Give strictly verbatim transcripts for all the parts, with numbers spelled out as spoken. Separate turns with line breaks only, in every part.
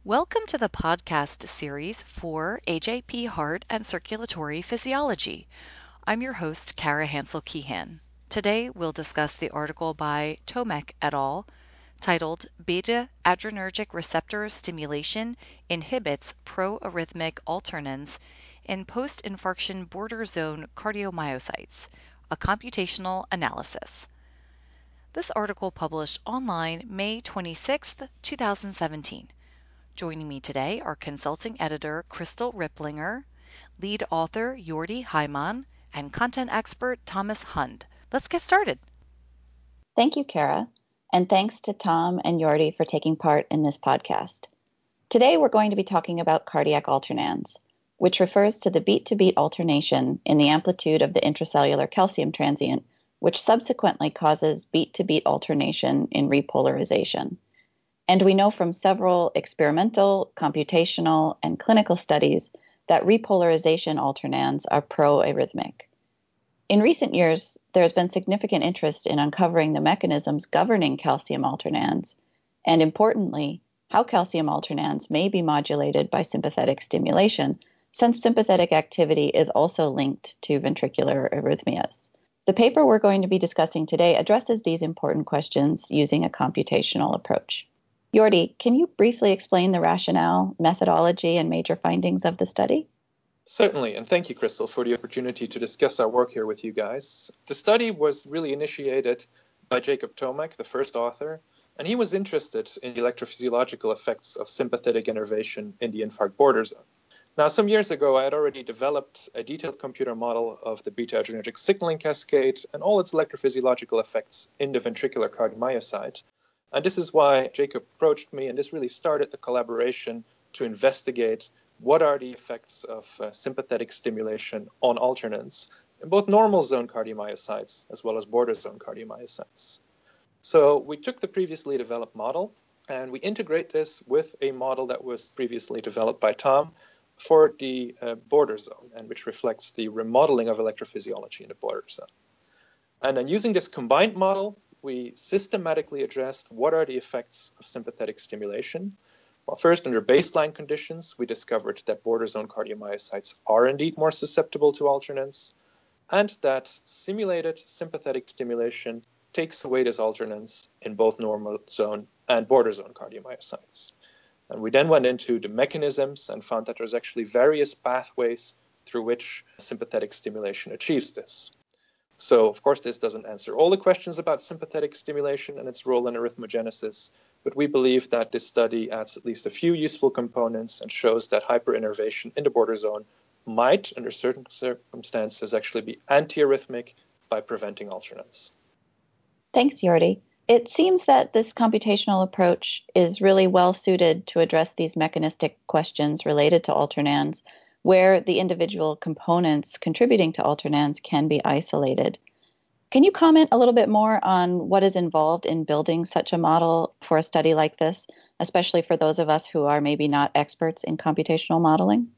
Welcome to the podcast series for A J P Heart and Circulatory Physiology. I'm your host, Kara Hansel-Keehan. Today we'll discuss the article by Tomek et al. Titled Beta-Adrenergic Receptor Stimulation Inhibits Pro-Arrhythmic Alternans in Post-Infarction Border Zone Cardiomyocytes, a Computational Analysis. This article published online May twenty-sixth, two thousand seventeen. Joining me today are consulting editor Crystal Ripplinger, lead author Jordi Hyman, and content expert Thomas Hund. Let's get started.
Thank you, Kara, and thanks to Tom and Jordi for taking part in this podcast. Today we're going to be talking about cardiac alternans, which refers to the beat-to-beat alternation in the amplitude of the intracellular calcium transient, which subsequently causes beat-to-beat alternation in repolarization. And we know from several experimental, computational, and clinical studies that repolarization alternans are pro-arrhythmic. In recent years, there has been significant interest in uncovering the mechanisms governing calcium alternans, and importantly, how calcium alternans may be modulated by sympathetic stimulation, since sympathetic activity is also linked to ventricular arrhythmias. The paper we're going to be discussing today addresses these important questions using a computational approach. Jordi, can you briefly explain the rationale, methodology, and major findings of the study?
Certainly, and thank you, Crystal, for the opportunity to discuss our work here with you guys. The study was really initiated by Jacob Tomek, the first author, and he was interested in the electrophysiological effects of sympathetic innervation in the infarct border zone. Now, some years ago, I had already developed a detailed computer model of the beta-adrenergic signaling cascade and all its electrophysiological effects in the ventricular cardiomyocyte. And this is why Jacob approached me, and this really started the collaboration to investigate what are the effects of uh, sympathetic stimulation on alternans in both normal zone cardiomyocytes as well as border zone cardiomyocytes. So we took the previously developed model and we integrate this with a model that was previously developed by Tom for the uh, border zone, and which reflects the remodeling of electrophysiology in the border zone. And then using this combined model, we systematically addressed what are the effects of sympathetic stimulation. Well, first, under baseline conditions, we discovered that border zone cardiomyocytes are indeed more susceptible to alternans, and that simulated sympathetic stimulation takes away this alternans in both normal zone and border zone cardiomyocytes. And we then went into the mechanisms and found that there's actually various pathways through which sympathetic stimulation achieves this. So, of course, this doesn't answer all the questions about sympathetic stimulation and its role in arrhythmogenesis, but we believe that this study adds at least a few useful components and shows that hyperinnervation in the border zone might, under certain circumstances, actually be antiarrhythmic by preventing alternans.
Thanks, Jordi. It seems that this computational approach is really well suited to address these mechanistic questions related to alternans, where the individual components contributing to alternans can be isolated. Can you comment a little bit more on what is involved in building such a model for a study like this, especially for those of us who are maybe not experts in computational modeling?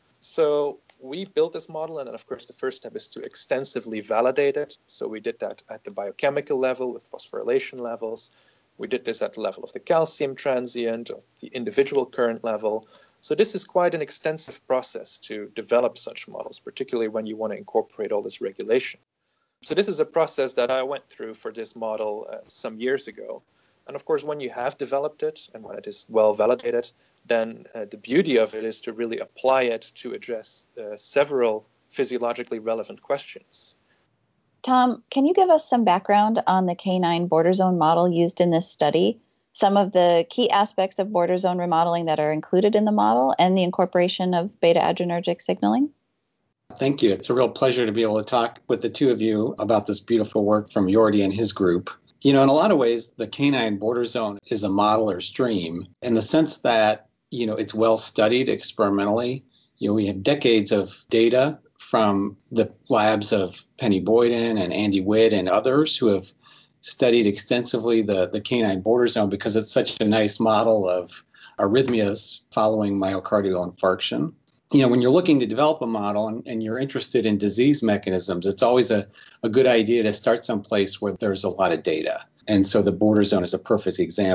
So we built this model, and then, of course, the first step is to extensively validate it. So we did that at the biochemical level with phosphorylation levels. We did this at the level of the calcium transient, of the individual current level. So this is quite an extensive process to develop such models, particularly when you want to incorporate all this regulation. So this is a process that I went through for this model uh, some years ago. And of course, when you have developed it and when it is well validated, then uh, the beauty of it is to really apply it to address uh, several physiologically relevant questions.
Tom, can you give us some background on the canine border zone model used in this study, some of the key aspects of border zone remodeling that are included in the model, and the incorporation of beta-adrenergic signaling?
Thank you. It's a real pleasure to be able to talk with the two of you about this beautiful work from Jordi and his group. You know, in a lot of ways, the canine border zone is a model or stream in the sense that, you know, it's well studied experimentally. You know, we have decades of data from the labs of Penny Boyden and Andy Witt and others who have studied extensively the, the canine border zone because it's such a nice model of arrhythmias following myocardial infarction. You know, when you're looking to develop a model and, and you're interested in disease mechanisms, it's always a, a good idea to start someplace where there's a lot of data. And so the border zone is a perfect example.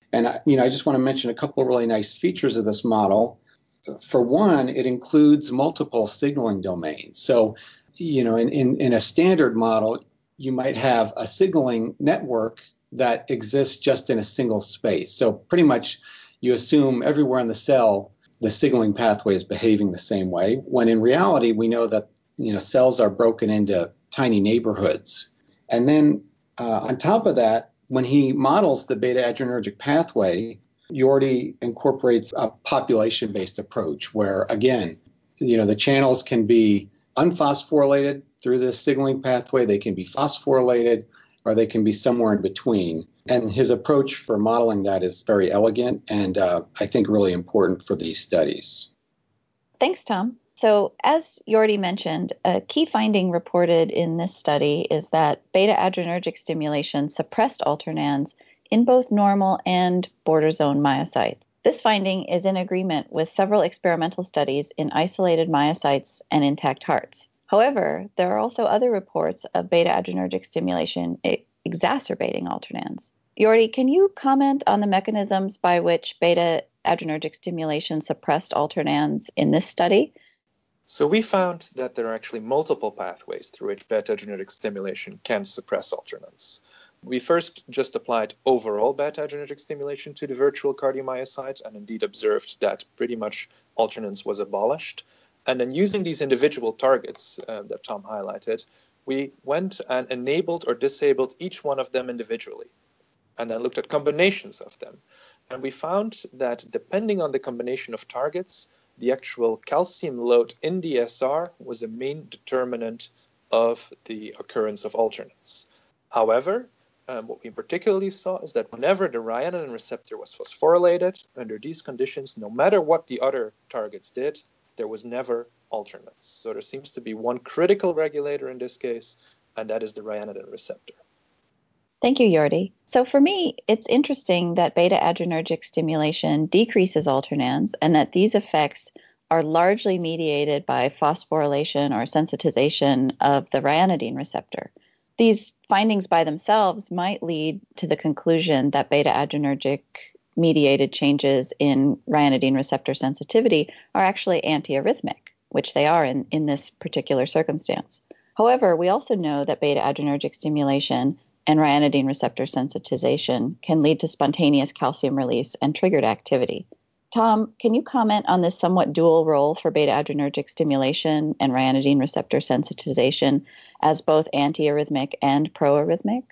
And, you know, I just want to mention a couple of really nice features of this model. For one, it includes multiple signaling domains. So, you know, in, in, in a standard model, you might have a signaling network that exists just in a single space. So pretty much you assume everywhere in the cell, the signaling pathway is behaving the same way, when in reality, we know that, you know, cells are broken into tiny neighborhoods. And then uh, on top of that, when he models the beta-adrenergic pathway, Yordi incorporates a population-based approach where, again, you know, the channels can be unphosphorylated through this signaling pathway, they can be phosphorylated, or they can be somewhere in between. And his approach for modeling that is very elegant and uh, I think really important for these studies.
Thanks, Tom. So as you already mentioned, a key finding reported in this study is that beta-adrenergic stimulation suppressed alternans in both normal and border zone myocytes. This finding is in agreement with several experimental studies in isolated myocytes and intact hearts. However, there are also other reports of beta-adrenergic stimulation exacerbating alternans. Yordi, can you comment on the mechanisms by which beta-adrenergic stimulation suppressed alternans in this study?
So we found that there are actually multiple pathways through which beta-adrenergic stimulation can suppress alternans. We first just applied overall beta-adrenergic stimulation to the virtual cardiomyocyte and indeed observed that pretty much alternans was abolished. And then using these individual targets uh, that Tom highlighted, we went and enabled or disabled each one of them individually and then looked at combinations of them. And we found that depending on the combination of targets, the actual calcium load in the S R was a main determinant of the occurrence of alternans. However, um, what we particularly saw is that whenever the ryanodine receptor was phosphorylated, under these conditions, no matter what the other targets did, there was never alternans. So there seems to be one critical regulator in this case, and that is the ryanodine receptor.
Thank you, Yordi. So for me, it's interesting that beta-adrenergic stimulation decreases alternans and that these effects are largely mediated by phosphorylation or sensitization of the ryanodine receptor. These findings by themselves might lead to the conclusion that beta-adrenergic mediated changes in ryanodine receptor sensitivity are actually antiarrhythmic, which they are in, in this particular circumstance. However, we also know that beta-adrenergic stimulation and ryanodine receptor sensitization can lead to spontaneous calcium release and triggered activity. Tom, can you comment on this somewhat dual role for beta-adrenergic stimulation and ryanodine receptor sensitization as both antiarrhythmic and proarrhythmic?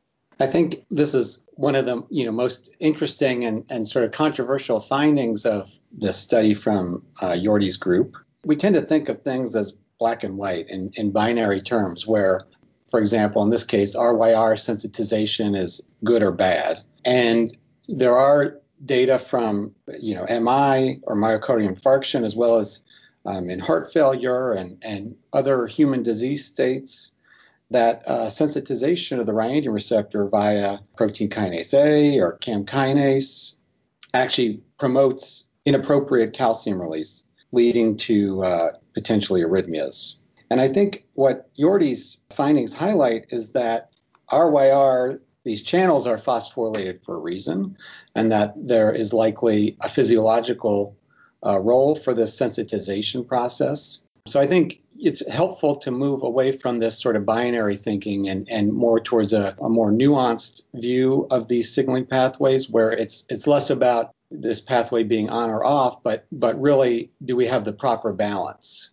I think this is one of the you know most interesting and, and sort of controversial findings of this study from uh, Yordi's group. We tend to think of things as black and white in, in binary terms where, for example, in this case, R Y R sensitization is good or bad. And there are data from, you know, M I or myocardial infarction, as well as um, in heart failure and, and other human disease states, that uh, sensitization of the ryanodine receptor via protein kinase A or C A M kinase actually promotes inappropriate calcium release, leading to uh, potentially arrhythmias. And I think what Yordi's findings highlight is that R Y R, these channels are phosphorylated for a reason, and that there is likely a physiological uh, role for this sensitization process. So I think it's helpful to move away from this sort of binary thinking and, and more towards a, a more nuanced view of these signaling pathways, where it's it's less about this pathway being on or off, but but really, do we have the proper balance?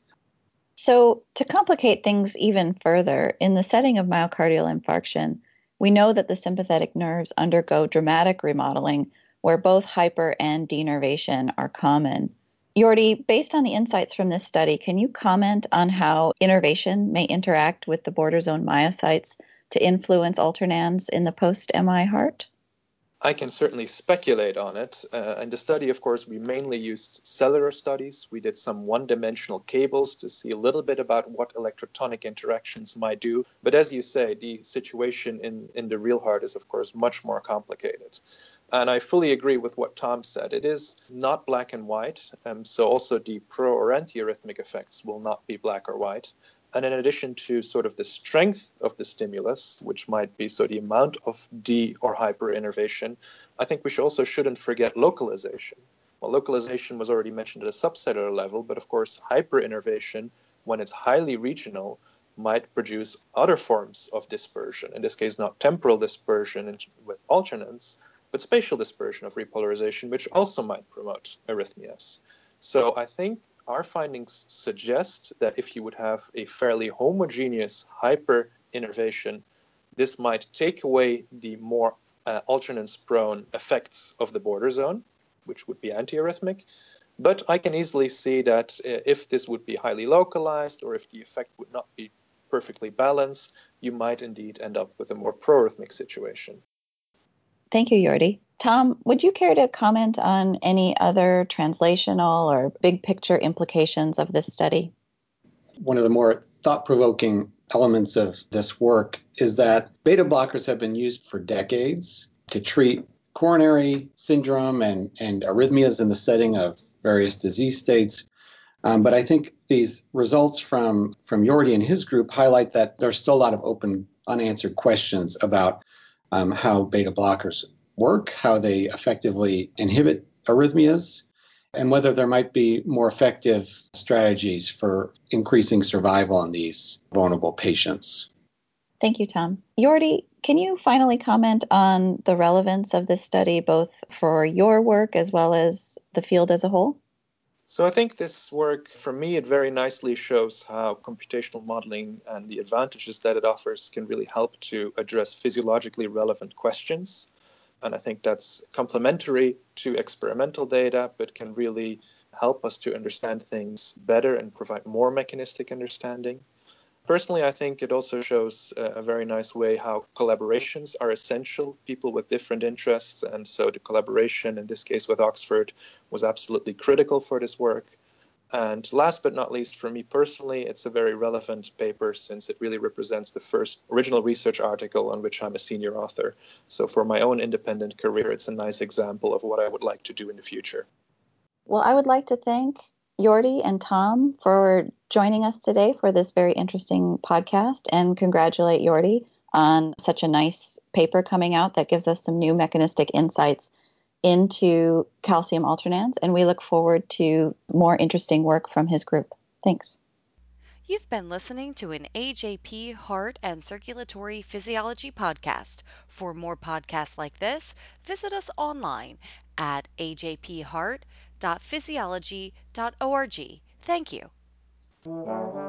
So to complicate things even further, in the setting of myocardial infarction, we know that the sympathetic nerves undergo dramatic remodeling where both hyper and denervation are common. Yordi, based on the insights from this study, can you comment on how innervation may interact with the border zone myocytes to influence alternans in the post-M I heart?
I can certainly speculate on it. Uh, in the study, of course, we mainly used cellular studies. We did some one-dimensional cables to see a little bit about what electrotonic interactions might do. But as you say, the situation in, in the real heart is, of course, much more complicated. And I fully agree with what Tom said. It is not black and white. Um, so also the pro or antiarrhythmic effects will not be black or white. And in addition to sort of the strength of the stimulus, which might be so the amount of de or hyperinnervation, I think we should also shouldn't forget localization. Well, localization was already mentioned at a subcellular level, but of course, hyperinnervation, when it's highly regional, might produce other forms of dispersion. In this case, not temporal dispersion with alternance, but spatial dispersion of repolarization, which also might promote arrhythmias. So I think our findings suggest that if you would have a fairly homogeneous hyperinnervation, this might take away the more uh, alternance-prone effects of the border zone, which would be antiarrhythmic. But I can easily see that uh, if this would be highly localized, or if the effect would not be perfectly balanced, you might indeed end up with a more pro-arrhythmic situation.
Thank you, Jordi. Tom, would you care to comment on any other translational or big picture implications of this study?
One of the more thought-provoking elements of this work is that beta blockers have been used for decades to treat coronary syndrome and, and arrhythmias in the setting of various disease states. Um, but I think these results from, from Jordi and his group highlight that there's still a lot of open, unanswered questions about um, how beta blockers work, how they effectively inhibit arrhythmias, and whether there might be more effective strategies for increasing survival in these vulnerable patients.
Thank you, Tom. Jordi, can you finally comment on the relevance of this study, both for your work as well as the field as a whole?
So I think this work, for me, it very nicely shows how computational modeling and the advantages that it offers can really help to address physiologically relevant questions. And I think that's complementary to experimental data, but can really help us to understand things better and provide more mechanistic understanding. Personally, I think it also shows a very nice way how collaborations are essential, people with different interests. And so the collaboration, in this case with Oxford, was absolutely critical for this work. And last but not least, for me personally, it's a very relevant paper since it really represents the first original research article on which I'm a senior author. So for my own independent career, it's a nice example of what I would like to do in the future.
Well, I would like to thank Jordi and Tom for joining us today for this very interesting podcast, and congratulate Jordi on such a nice paper coming out that gives us some new mechanistic insights into calcium alternans, and we look forward to more interesting work from his group. Thanks.
You've been listening to an A J P Heart and Circulatory Physiology podcast. For more podcasts like this, visit us online at a j p heart dot physiology dot org. Thank you.